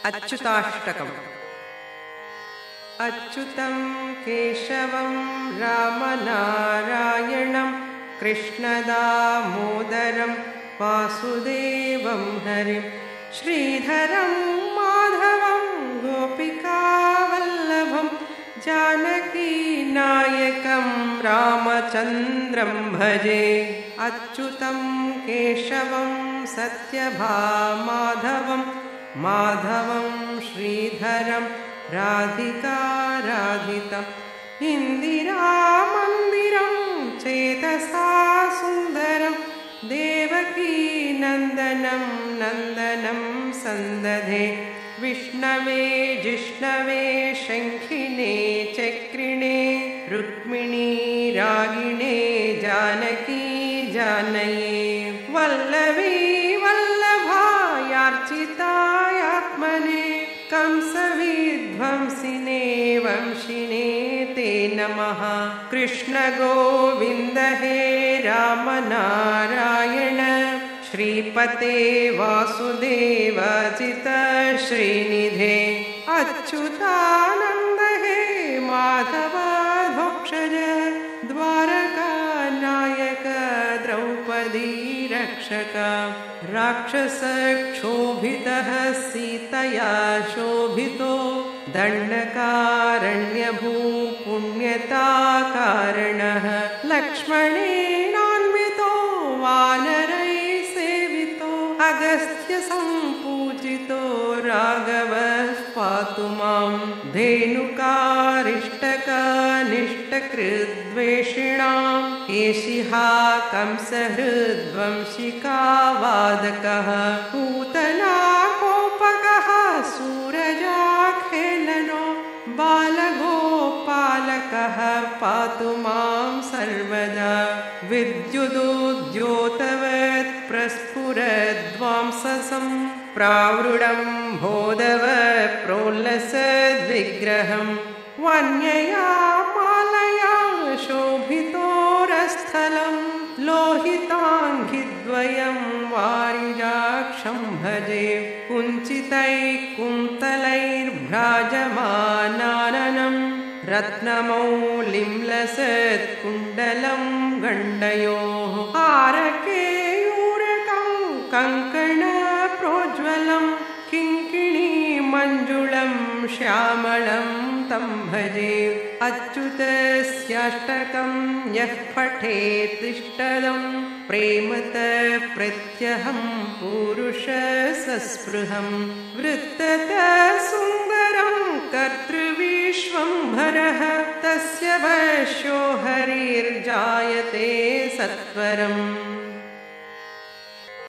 अच्युताष्टकम्। अच्युतं केशवं रामनारायणं कृष्णदामोदरं वासुदेवं हरिं श्रीधरं माधवं गोपिकावल्लभं जानकीनायकं रामचन्द्रं भजे। अच्युतं केशवं सत्यभामाधवं माधवं श्रीधरं राधिकाराधितम् इन्दिरामन्दिरं चेतसा सुन्दरं देवकी नन्दनं नन्दनं सन्दधे। विष्णवे जिष्णवे शङ्खिने चक्रिणे रुक्मिणी रागिणे जानकी जानये वल्लवी वल्लभायार्चितायात्मने कंसविध्वंसिने वंशिने ते नमः। कृष्ण गोविन्द हे राम नारायण श्रीपते वासुदेव अच्युत श्रीनिधे अच्युतानन्द हे माधवाधोक्षज द्वारका नायक द्रौपदी रक्षक राक्षसक्षोभितः सीतया शोभितो दण्डकारण्यभूपुण्यताकारणः लक्ष्मणेनान्वितो वानरैः सेवितो अगस्त्य सम्पूजितो राघवः पातु मां धेनुकारिष्टकनिष्टकृद्वेषिणां केशिहा कंसहृद्वंशिकावादकः पूतना कोपकः सूरजाखेलनो बालगोपालकः पातु मां सर्वदा। विद्युदुद्योतवत् प्रस्फुरद्वांससं प्रावृडं बोधवत् प्रोल्लसद्विग्रहं वन्यया मालया शोभितोरस्थलं लोहिताङ्घ्रिद्वयं वारिजाक्षं भजे। कुञ्चितैः कुन्तलैर्भ्राजमानाननं रत्नमौलिं लसत्कुण्डलं गण्डयोः आरकेयूरकं कङ्कणप्रोज्वलं किङ्किणीमञ्जुलं श्यामलं तं भजे। अच्युतस्याष्टकं यः पठेत् तिष्ठदं प्रेमतः प्रत्यहं पुरुषसस्पृहं वृत्ततः सुन्दरं कर्तृविश्वम्भरः तस्य वश्यो हरिर्जायते सत्वरम्।